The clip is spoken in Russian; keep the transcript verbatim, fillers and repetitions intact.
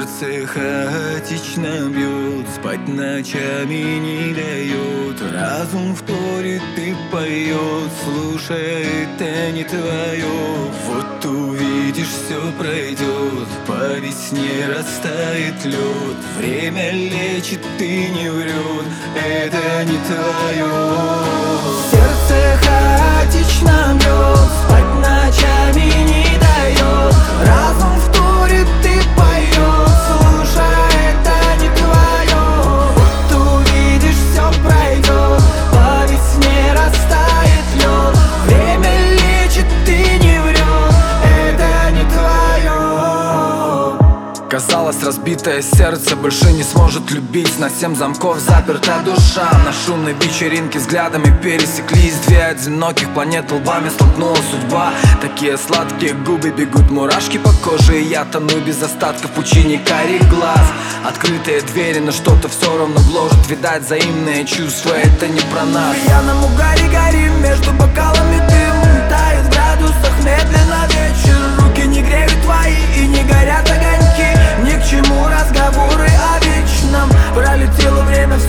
Сердце хаотично бьет, спать ночами не дает. Разум вторит и поет, слушай, это не твое. Вот увидишь, все пройдет, по весне растает лед. Время лечит и не врет, это не твое. Сердце хаотично бьет, спать ночами не дает. Разум вторит и поет, слушай, это не твое. Вот увидишь, все пройдет, по весне растает лед. Время лечит и не врет, это не твое. Казалось, разбитое сердце больше не сможет любить. На семь замков заперта душа. На шумной вечеринке взглядами пересеклись две одиноких планет, лбами столкнула судьба. Такие сладкие губы, бегут мурашки по коже, и я тону без остатка в пучине карих глаз. Открытые двери, но что-то все равно гложет. Видать, взаимные чувства, это не про нас. В пьяном угаре горим, между бокалами дым тает в градусах медленно вечер. Руки не греют твои и не горят огоньки. Ни к чему разговоры о вечном. Пролетело время,